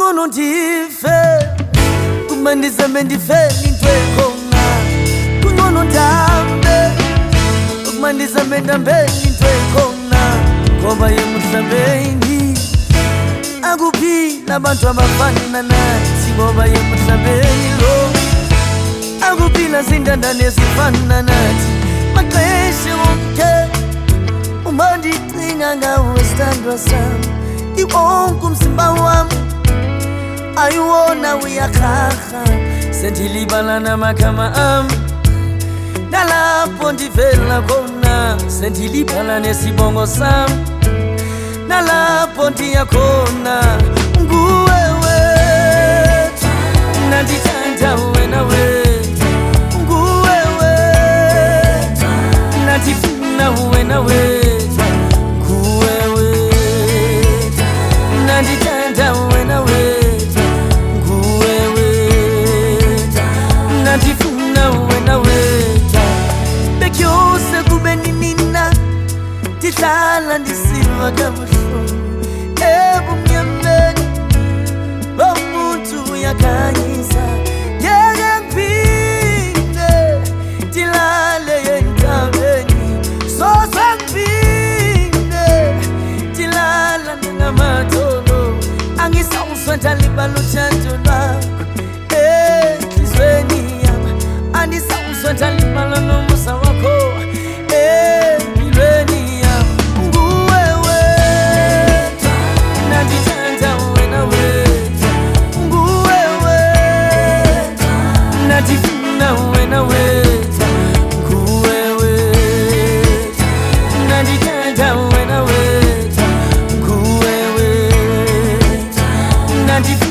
Kungono ndife kumandizambe ndifeli ntwekona kungono ndambe kumandizambe ndambeli ntwekona ngoba yemuhlabeni akuphila abantu abafana nathi ngoba yemuhlabeni lo akuphila zindandane ezifana nathi maqeshe wonke uma ndicinga ngawe sithandwa sami iwonke umzimba wami ayiwona uyakhaha sendilibala namagama ami nalapho ndivela khona sendilibala nesibongo sami nalapho ndiya khona nguwe wethu nandithanda wena wethu nguwe wethu nandifuna wena wethu nguwe wethu nandithanda wena wethu nguwe wethu nandifuna wena wethu bekyose kube nina ndihlala ndisiva kabuhlungu ebumnyameni bomuntu uyakhanyisa ngeke ngiphinde ndilale entabeni soze ngiphinde ndilala ngingamadolo angisawuzwa ndalibala uthando lwakho enhlizweni yami andisawuzwa ndalibala nomusa wakho empilweni yami nguwe wethu nandithanda wena wethu nguwe wethu nandifuna wena wethu nguwe wethu nandithanda wena wethu nguwe wethu